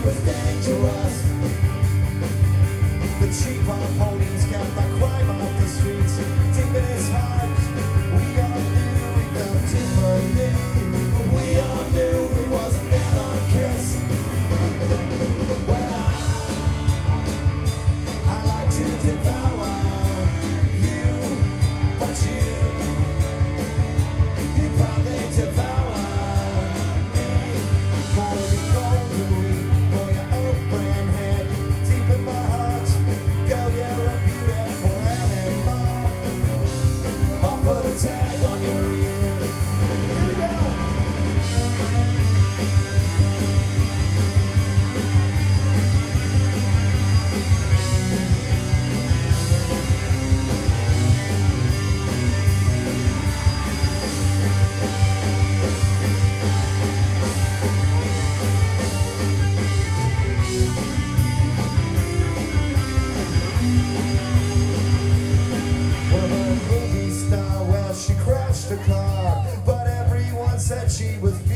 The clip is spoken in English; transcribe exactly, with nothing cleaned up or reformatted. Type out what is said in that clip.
was dangerous. The cheap on ponies kept the crime off the streets. Deep in his heart, we all knew he felt differently. We all knew he wasn't that on Kiss. Well, I, I like to devour you, but you, you probably devour me. For the golden week, for your open head, deep in my heart, girl, you're a beautiful animal. I'll put a tag on your ear. Here we go. Well, a movie star, well, she crashed a car, but everyone said she was beautiful.